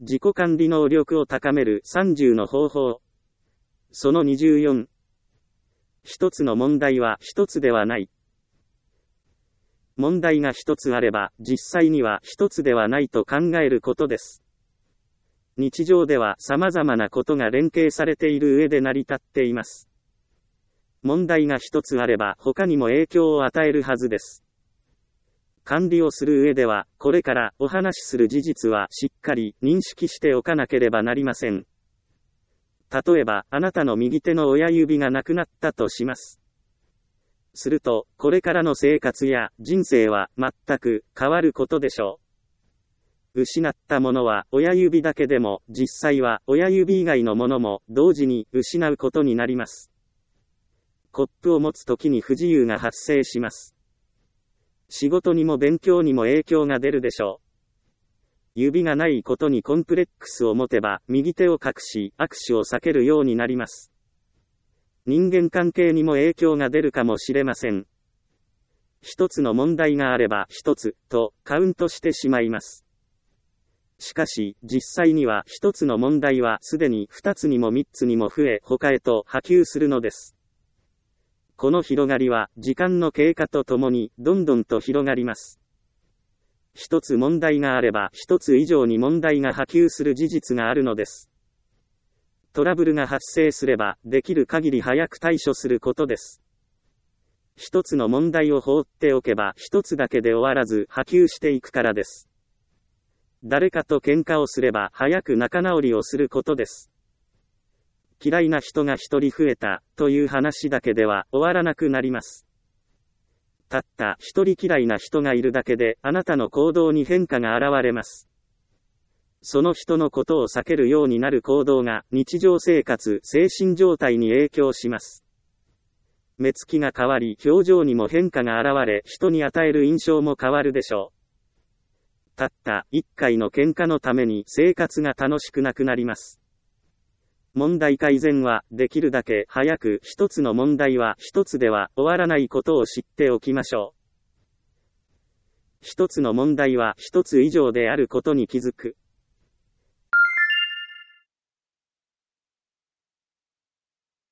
自己管理能力を高める30の方法。その24。一つの問題は一つではない。問題が一つあれば、実際には一つではないと考えることです。日常では様々なことが連携されている上で成り立っています。問題が一つあれば他にも影響を与えるはずです。管理をする上では、これからお話しする事実はしっかり認識しておかなければなりません。例えば、あなたの右手の親指がなくなったとします。すると、これからの生活や人生は全く変わることでしょう。失ったものは親指だけでも、実際は親指以外のものも同時に失うことになります。コップを持つときに不自由が発生します。仕事にも勉強にも影響が出るでしょう。指がないことにコンプレックスを持てば、右手を隠し、握手を避けるようになります。人間関係にも影響が出るかもしれません。一つの問題があれば一つとカウントしてしまいます。しかし、実際には一つの問題はすでに二つにも三つにも増え、他へと波及するのです。この広がりは、時間の経過とともに、どんどんと広がります。一つ問題があれば、一つ以上に問題が波及する事実があるのです。トラブルが発生すれば、できる限り早く対処することです。一つの問題を放っておけば、一つだけで終わらず波及していくからです。誰かと喧嘩をすれば、早く仲直りをすることです。嫌いな人が一人増えた、という話だけでは終わらなくなります。たった一人嫌いな人がいるだけで、あなたの行動に変化が現れます。その人のことを避けるようになる行動が、日常生活、精神状態に影響します。目つきが変わり、表情にも変化が現れ、人に与える印象も変わるでしょう。たった一回の喧嘩のために生活が楽しくなくなります。問題改善は、できるだけ早く一つの問題は一つでは終わらないことを知っておきましょう。一つの問題は一つ以上であることに気づく。